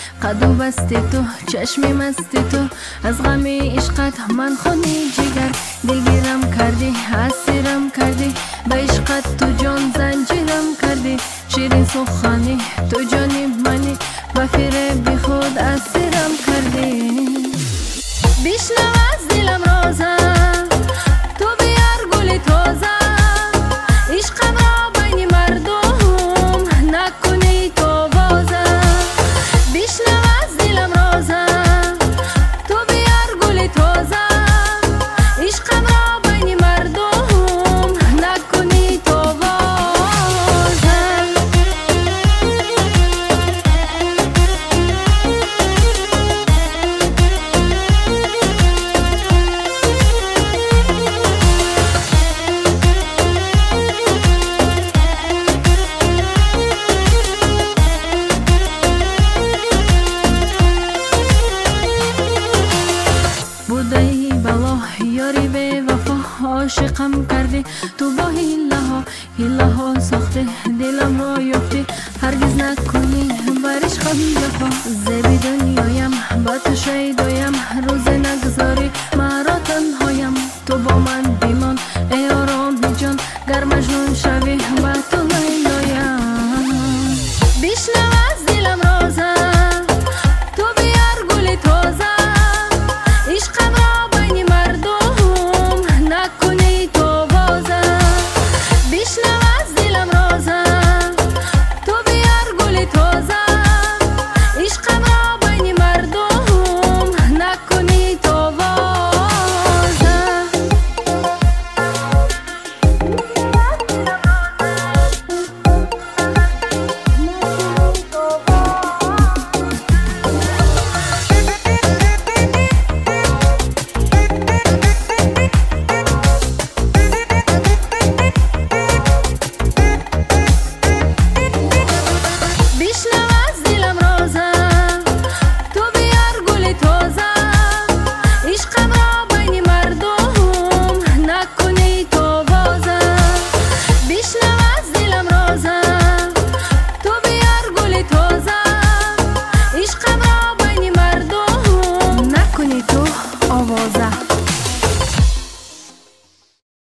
قد و بستی تو چشمی مستی تو از غم عشقت من خونی جگر دلگیرم کردی اسیرم کردی به عشقت تو جان زنجیرم کردی شیرین سخنی تو جانی منی با فیر بی خود اسیرم کردی بشنو از دلم رازه تو بیار گل تازه عشقم را بین مردم نکنی تو بازه بشنو از دلم رازه تو بیار گل تازه عشقم را بین مردم نکنی تو بازه بودی بلا یاری به وفا عاشقم کردی تو با هیله ها ساخته دلم را یافتی هرگز نکنی بر عشقم جفا زبی دنیایم با تو شیدایم روز نگذاری مرا تنهایم تو با من بیمان